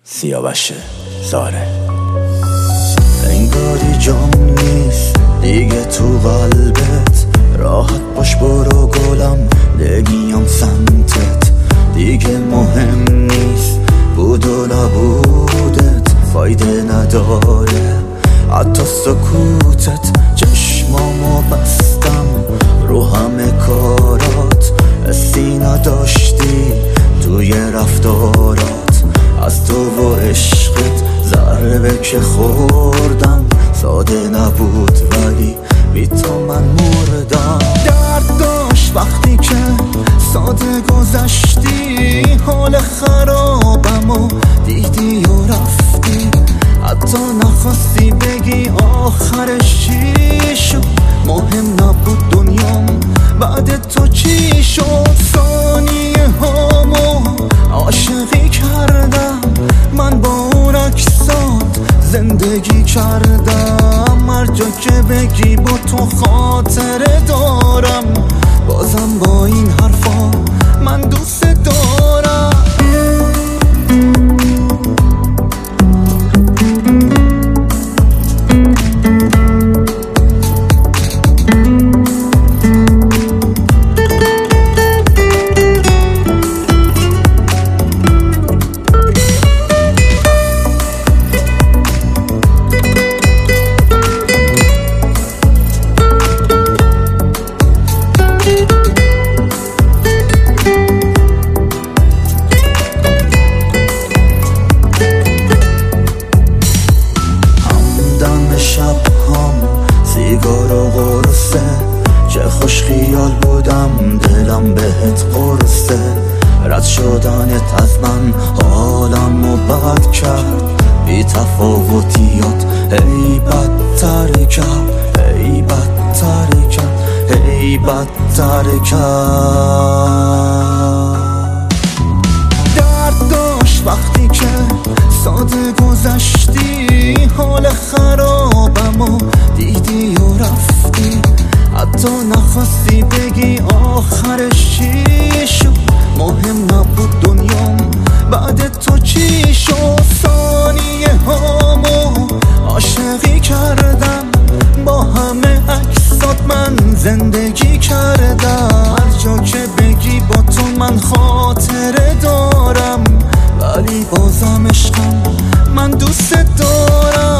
سیاوش زاره. انگاری جام نیست دیگه تو قلبت، راحت باش برو گلم نمیام سمتت، دیگه مهم نیست بود و نبودت، فایده نداره حتی سکوتت. چشمامو بستم رو همه کارات، حسی نداشتی توی رفتارات، از تو و عشقت ضربه که خوردم ساده نبود ولی بی تو من مردم. درد داشت وقتی که ساده گذشتی، حال خرابم و دیدی و رفتی، حتی نخواستی بگی آخرش چی شد. مهم نبود دنیام بعد تو چی شد. ثانیه هامو عاشقی کردم، من با اون عکسات زندگی کردم، هر جا که بگی با تو خاطره دارم، بازم با این حرفا من دوست دارم. سیگار و قرصه، چه خوش خیال بودم دلم بهت قرصه، رد شدنت از من حالمو بد کرد، بی تفاوتیات هی بدتر کرد، هی بدتر کرد، هی بدتر کرد. درد داشت وقتی که ساده گذشتی، حال خرابم و دیدی و رفتی، حتی نخواستی بگی آخرش چی شد. مهم نبود دنیام بعد تو چی شد. ثانیه هامو عاشقی کردم، با همه عکسات من زندگی کردم، هر جا که بگی با تو من خاطره دارم، ولی بازم عشقم من دوست دارم.